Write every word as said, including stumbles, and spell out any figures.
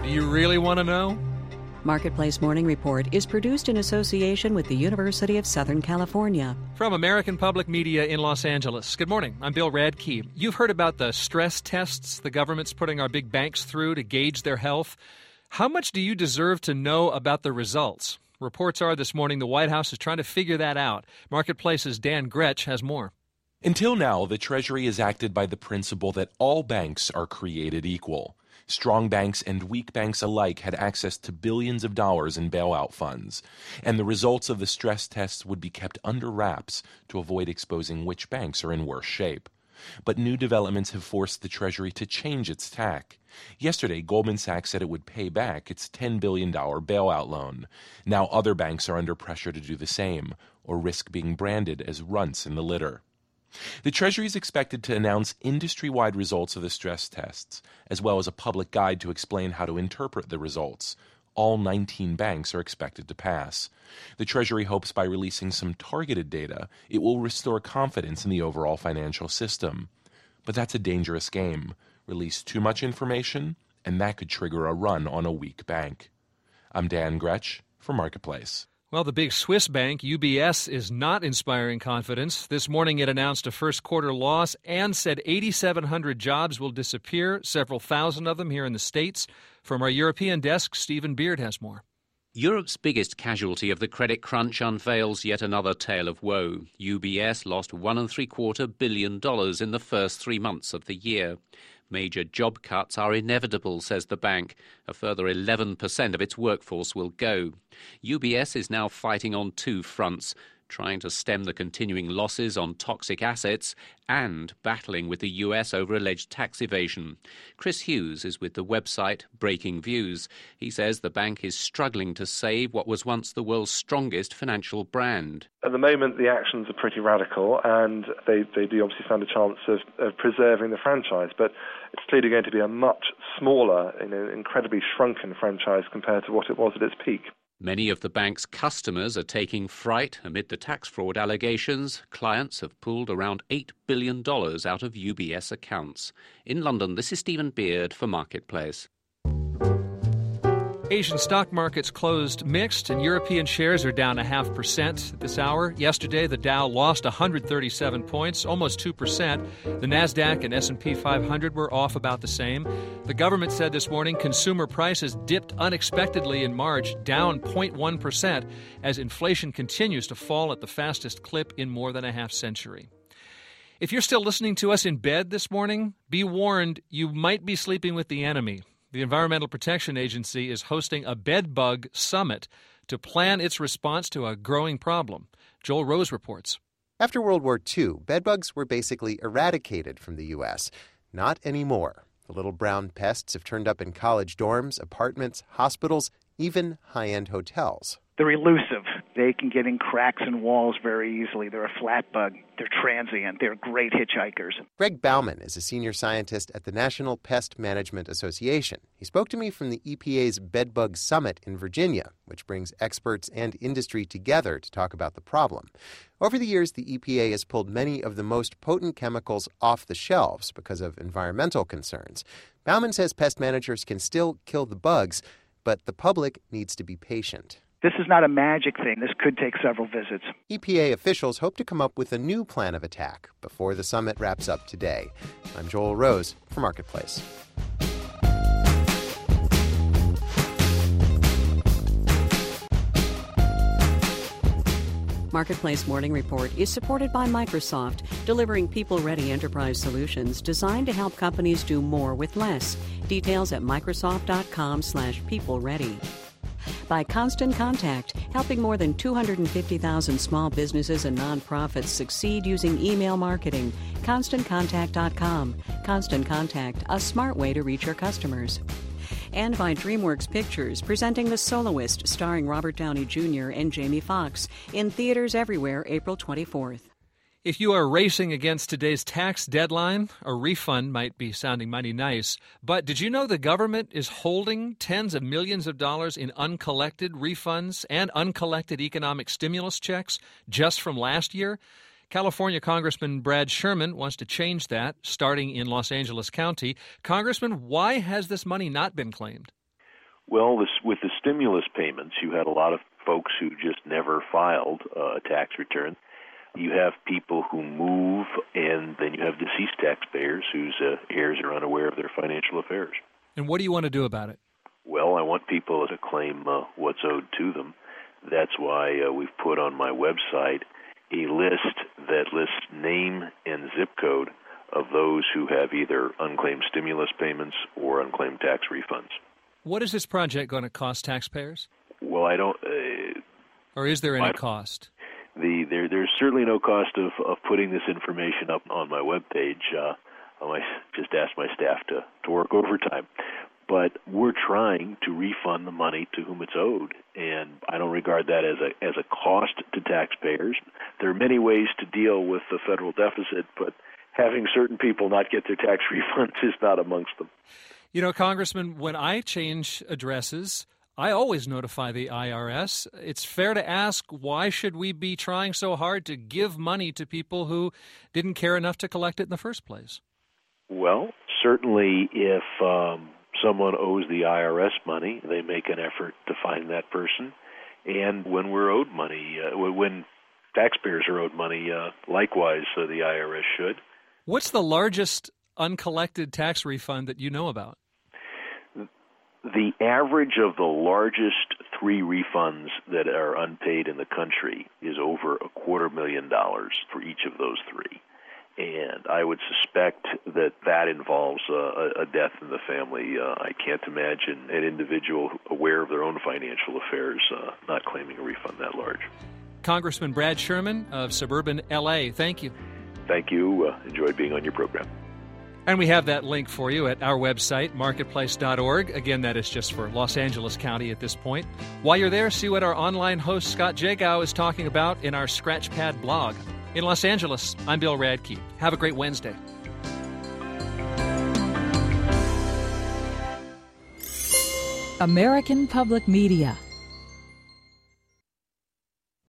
Do you really want to know? Marketplace Morning Report is produced in association with the University of Southern California. From American Public Media in Los Angeles. Good morning. I'm Bill Radke. You've heard about the stress tests the government's putting our big banks through to gauge their health. How much do you deserve to know about the results? Reports are this morning the White House is trying to figure that out. Marketplace's Dan Gretsch has more. Until now, the Treasury has acted by the principle that all banks are created equal. Strong banks and weak banks alike had access to billions of dollars in bailout funds, and the results of the stress tests would be kept under wraps to avoid exposing which banks are in worse shape. But new developments have forced the Treasury to change its tack. Yesterday, Goldman Sachs said it would pay back its ten billion dollars bailout loan. Now other banks are under pressure to do the same, or risk being branded as runts in the litter. The Treasury is expected to announce industry-wide results of the stress tests, as well as a public guide to explain how to interpret the results. All nineteen banks are expected to pass. The Treasury hopes by releasing some targeted data, it will restore confidence in the overall financial system. But that's a dangerous game. Release too much information, and that could trigger a run on a weak bank. I'm Dan Gretsch for Marketplace. Well, the big Swiss bank, U B S, is not inspiring confidence. This morning it announced a first-quarter loss and said eight thousand seven hundred jobs will disappear, several thousand of them here in the States. From our European desk, Stephen Beard has more. Europe's biggest casualty of the credit crunch unveils yet another tale of woe. U B S lost one and three quarter billion dollars in the first three months of the year. Major job cuts are inevitable, says the bank. A further eleven percent of its workforce will go. U B S is now fighting on two fronts, trying to stem the continuing losses on toxic assets and battling with the U S over alleged tax evasion. Chris Hughes is with the website Breaking Views. He says the bank is struggling to save what was once the world's strongest financial brand. At the moment, the actions are pretty radical, and they, they do obviously stand a chance of, of preserving the franchise, but it's clearly going to be a much smaller, you know, incredibly shrunken franchise compared to what it was at its peak. Many of the bank's customers are taking fright amid the tax fraud allegations. Clients have pulled around eight billion dollars out of U B S accounts. In London, this is Stephen Beard for Marketplace. Asian stock markets closed mixed, and European shares are down a half percent at this hour. Yesterday, the Dow lost one hundred thirty-seven points, almost two percent. The Nasdaq and S and P five hundred were off about the same. The government said this morning consumer prices dipped unexpectedly in March, down zero point one percent, as inflation continues to fall at the fastest clip in more than a half century. If you're still listening to us in bed this morning, be warned you might be sleeping with the enemy. The Environmental Protection Agency is hosting a bedbug summit to plan its response to a growing problem. Joel Rose reports. After World War Two, bedbugs were basically eradicated from the U S. Not anymore. The little brown pests have turned up in college dorms, apartments, hospitals, even high-end hotels. They're elusive. They can get in cracks in walls very easily. They're a flat bug. They're transient. They're great hitchhikers. Greg Bauman is a senior scientist at the National Pest Management Association. He spoke to me from the E P A's Bedbug Summit in Virginia, which brings experts and industry together to talk about the problem. Over the years, the E P A has pulled many of the most potent chemicals off the shelves because of environmental concerns. Bauman says pest managers can still kill the bugs, but the public needs to be patient. This is not a magic thing. This could take several visits. E P A officials hope to come up with a new plan of attack before the summit wraps up today. I'm Joel Rose for Marketplace. Marketplace Morning Report is supported by Microsoft, delivering people-ready enterprise solutions designed to help companies do more with less. Details at microsoft.com slash people-ready. By Constant Contact, helping more than two hundred fifty thousand small businesses and nonprofits succeed using email marketing. constant contact dot com. Constant Contact, a smart way to reach your customers. And by DreamWorks Pictures, presenting The Soloist, starring Robert Downey Junior and Jamie Foxx, in theaters everywhere April twenty-fourth. If you are racing against today's tax deadline, a refund might be sounding mighty nice. But did you know the government is holding tens of millions of dollars in uncollected refunds and uncollected economic stimulus checks just from last year? California Congressman Brad Sherman wants to change that, starting in Los Angeles County. Congressman, why has this money not been claimed? Well, this, with the stimulus payments, you had a lot of folks who just never filed uh, a tax return. You have people who move, and then you have deceased taxpayers whose uh, heirs are unaware of their financial affairs. And what do you want to do about it? Well, I want people to claim uh, what's owed to them. That's why uh, we've put on my website a list that lists name and zip code of those who have either unclaimed stimulus payments or unclaimed tax refunds. What is this project going to cost taxpayers? Well, I don't... Uh, or is there any cost? The, there, there's certainly no cost of, of putting this information up on my webpage. Uh, I just asked my staff to, to work overtime. But we're trying to refund the money to whom it's owed, and I don't regard that as a as a cost to taxpayers. There are many ways to deal with the federal deficit, but having certain people not get their tax refunds is not amongst them. You know, Congressman, when I change addresses, I always notify the I R S. It's fair to ask, why should we be trying so hard to give money to people who didn't care enough to collect it in the first place? Well, certainly if um, someone owes the I R S money, they make an effort to find that person. And when we're owed money, uh, when taxpayers are owed money, uh, likewise, uh, the I R S should. What's the largest uncollected tax refund that you know about? The average of the largest three refunds that are unpaid in the country is over a quarter million dollars for each of those three. And I would suspect that that involves uh, a death in the family. Uh, I can't imagine an individual aware of their own financial affairs uh, not claiming a refund that large. Congressman Brad Sherman of suburban L A, thank you. Thank you. Uh, enjoyed being on your program. And we have that link for you at our website, marketplace dot org. Again, that is just for Los Angeles County at this point. While you're there, see what our online host, Scott Jagow, is talking about in our Scratchpad blog. In Los Angeles, I'm Bill Radke. Have a great Wednesday. American Public Media